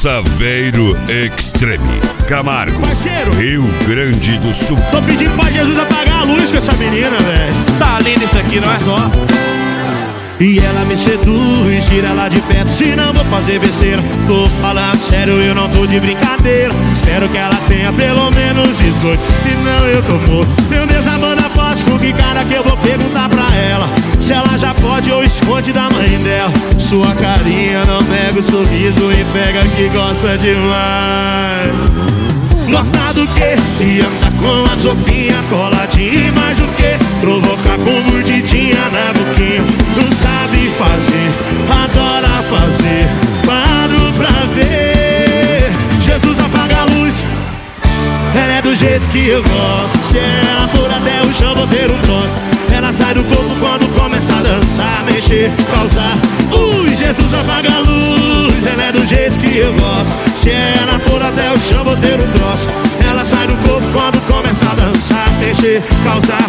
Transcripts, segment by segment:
Saveiro Extreme, Camargo, parceiro, Rio Grande do Sul. tô pedindo pra Jesus apagar a luz com essa menina, velho. Tá lindo isso aqui, não é? Só. E ela me seduz, tira ela de perto, senão vou fazer besteira. Tô falando sério, eu não tô de brincadeira. Espero que ela tenha pelo menos 18, senão eu tô morto. Meu Deus, a banda forte, com que cara que eu vou perguntar pra ela se ela já pode ou esconde da mãe dela. Sua carinha não nega o sorriso e pega que gosta demais. Gosta do quê? E anda com as roupinhas coladinhas. E mais o quê? Provocar com mordidinha na boquinha. Não sabe fazer, adora fazer. Paro pra ver. Jesus, apaga a luz. Ela é do jeito que eu gosto. Se ela for até o chão, vou ter um troço. Ela sai do corpo quando começa a dançar, mexer, causar. Jesus, apaga a luz. Ela é do jeito que eu gosto. Se ela for até o chão, vou ter um troço. Ela sai do corpo quando começa a dançar, mexer, causar.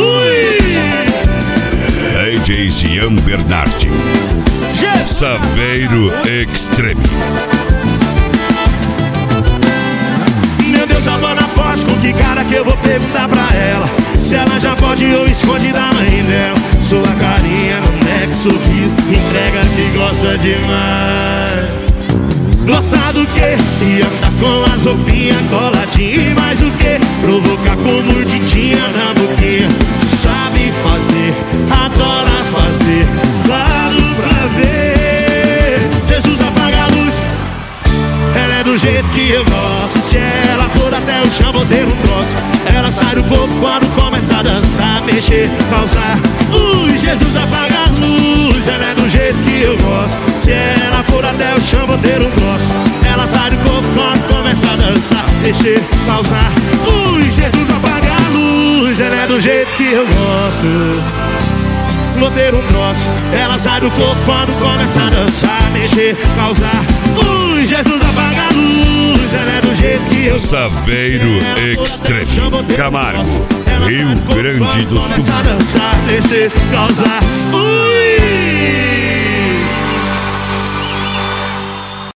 DJ Jean Bernardi, Saveiro Extreme. Meu Deus, a banda forte, com que cara que eu vou perguntar pra ela se ela já pode ou esconde da mãe dela. Sua carinha não nega sorriso, entrega que gosta demais. Gosta do quê? E anda com as roupinhas coladinhas. E mais o quê? Provocar com mordidinha na boquinha. Sabe fazer, adora fazer. Claro pra ver. Jesus, apaga a luz. Ela é do jeito que eu gosto. Se ela for até o chão, vou ter um troço. Ela sai do corpo quando começa a dançar, mexer, causar. Jesus, apaga a luz. Ela é do jeito que eu gosto. Se ela for até o chão, vou ter um troço. Ela sai do corpo quando começa a dançar, mexer, causar. Jesus, apaga a luz. Ela é do jeito que eu gosto. Vou ter um troço. Ela sai do corpo quando começa a dançar, mexer, causar. Jesus, apaga a luz. Ela é do jeito que eu gosto. Saveiro Extreme, Camargo, Rio Grande do Sul. Começa a dançar, mexer, causar.